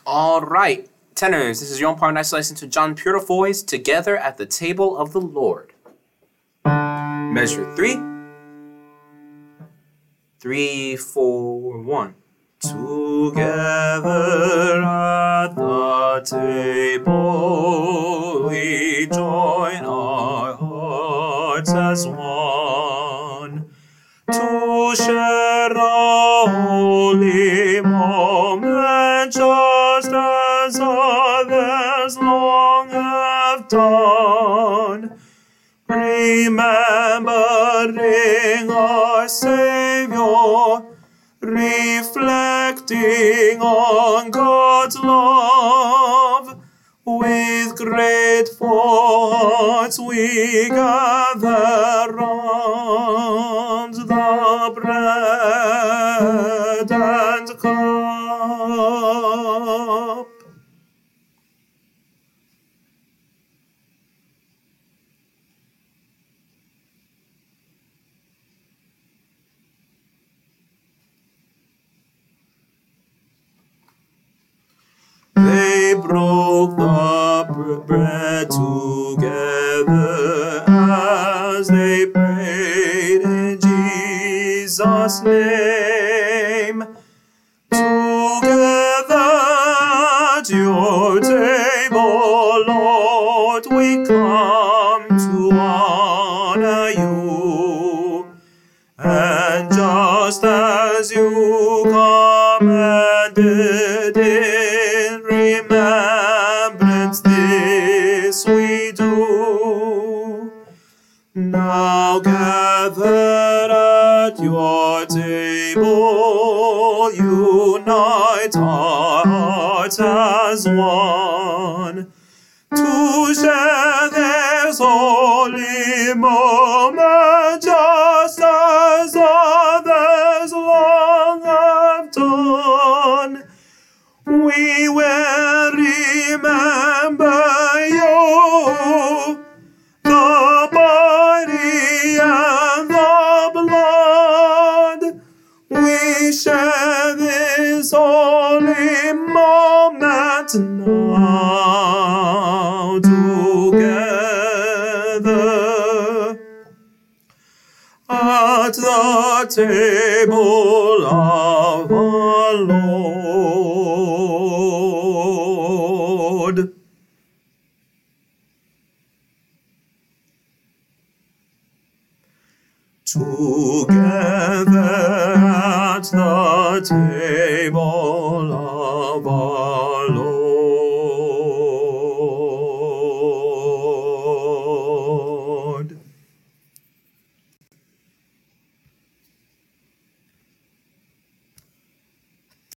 All right, tenors, this is your own part. Nice listen to John Purefoy's Together at the Table of the Lord. Measure 3. 3, 4, 1. Together at the table we join our hearts as one to share a holy moment just as others long have done, remembering our Savior, reflecting on God's love. With grateful hearts we gather round the bread and cup. They broke the bread together as they prayed in Jesus' name. Together at your table, Lord, we come to honor you. And just as you commanded in remembrance, this we do. Now gathered at your table, unite our hearts as one to share this holy moment just as others long have done. We will remember you, the body and the blood. We share this holy moment now together at the table of our Lord. Together at the table of our